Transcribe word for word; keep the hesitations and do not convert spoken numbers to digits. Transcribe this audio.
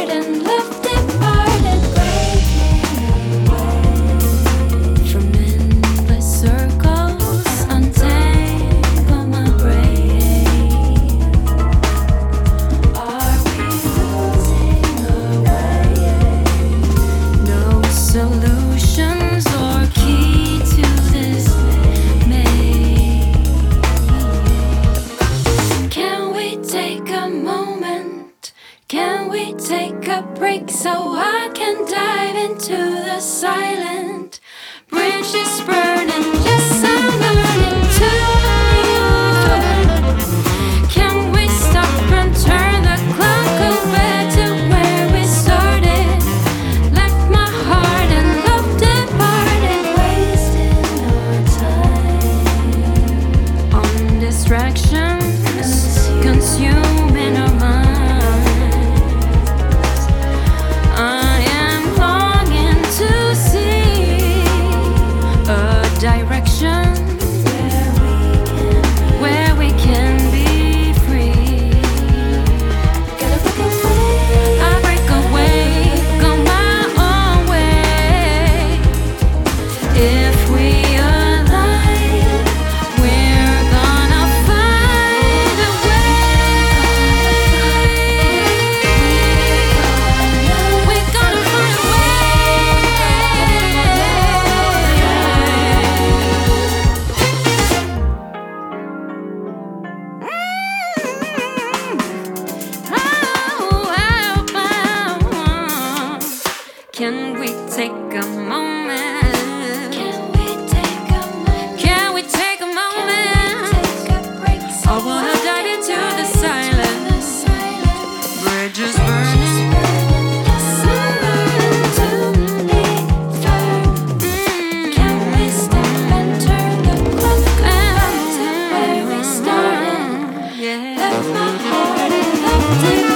heart and love departed, from endless circles, untangle my brain. Are we losing our way? No solutions or key to this maze. Can we take a moment? Can we take a break so I can dive into the silent? Bridge is burning, yes, I'm learning to leave. Can we stop and turn the clock go back to where we started? Let my heart and love depart and wasting our time on distractions consuming our minds. I am longing to see a direction where we can be free. I break away, go my own way. If we align, we're gonna find a way. We're gonna find a way. Can we take a moment? Can we take a moment? Can we take a moment? I wanna dive into the silence. Bridges burning. Can we stop and turn the clock back to where we started? Let my heart and love